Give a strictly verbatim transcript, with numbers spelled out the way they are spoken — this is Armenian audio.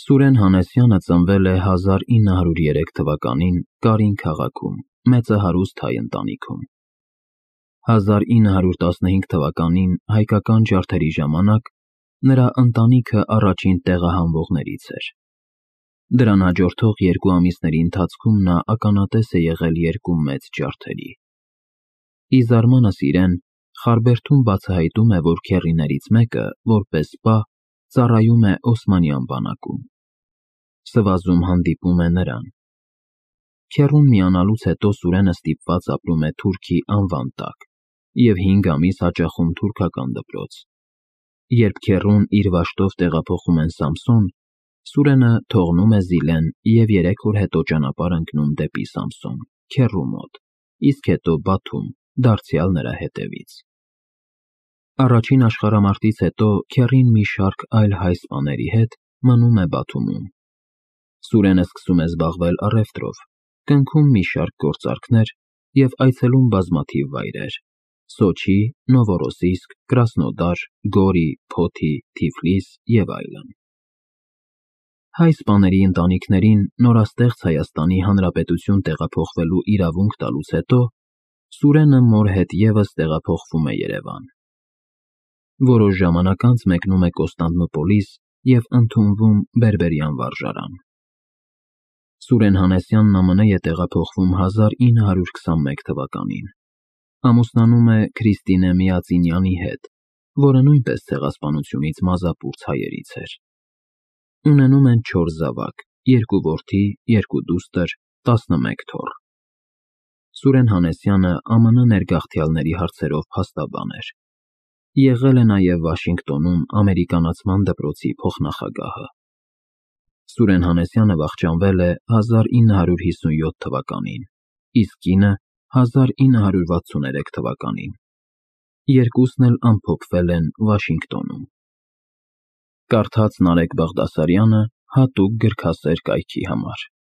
Սուրեն Հանեսյանը ծնվել է հազար ինը հարյուր երեք թվականին Կարին քաղաքում, մեծահարուստ հայ ընտանիքում։ հազար ինը հարյուր տասնհինգ թվականին հայկական ջարդերի ժամանակ նրա ընտանիքը առաջին տեղահանվողներից էր։ Դրան հաջորդող երկու ամիսների ընթացքում նա ականատես է եղել երկու մեծ ջարդերի։ Ի զարմանս իրեն, Խարբերդում բացահայտում է, որ քեռիներից մեկը, որպես պահ, ծառայում է Օսմանյան բանակում։ Սվազում հանդիպում է նրան։ Քեռուն միանալուց հետո Սուրենը ստիպված ապրում է թուրքի անվան տակ և հինգ ամիս հաճախում թուրքական դպրոց։ Երբ քեռուն իր վաշտով տեղափոխում են Սամսոն, Սուրենը թողնում է Զիլեն և երեք օր հետո ճանապարհ ընկնում դեպի Սամսոն, քեռու մոտ, իսկ հետո Բաթում, դարձյալ նրա հետևից։ Առաջին աշխարհամարտից հետո քեռին մի շարք այլ հայ սպաների հետ մնում է Բաթումում։ Սուրենը սկսում է զբաղվել առևտրով, կնքում մի շարք գործարքներ և այցելում բազմաթիվ վայրեր՝ Սոչի, Նովորոսիսկ, Կրասնոդար, Գորի, Փոթի, Թիֆլիս և այլն։ Հայ սպաների ընտանիքներին նորաստեղծ Հայաստանի Հանրապետություն տեղափոխվելու իրավունք տալուց հետո Սուրենը մոր հետ ևս տեղափոխվում է Երևան։ Որոշ ժամանակ անց մեկնում է Կոստանդնուպոլիս և ընդունվում բերբերյան վարժարան։ Սուրեն Հանեսյանն ԱՄՆ է տեղափոխվում հազար ինը հարյուր քսանմեկ թվականին։ Ամուսնանում է Քրիստինե Միածինյանի հետ, որը նույնպես ցեղասպանությունից մազապուրծ հայերից էր։ Ունենում են չորս զավակ՝ երկու որդի, երկու դուստր, տասնմեկ թոռ։ Սուրեն Հանեսյանը ԱՄՆ ներգաղթյալների հարցերով փաստաբան էր։ Եղել է նաև Վաշինգտոնում ամերիկանացման դպրոցի փոխնախագահը։ Սուրեն Հանեսյանը վախճանվել է հազար ինը հարյուր հիսունյոթ թվականին, իսկ կինը՝ հազար ինը հարյուր վաթսուներեք թվականին։ Երկուսն էլ ամփոփվել են Վաշինգտոնում։ Կարդաց Նարեկ Բաղդասարյանը հատուկ գրքասեր կայքի համար։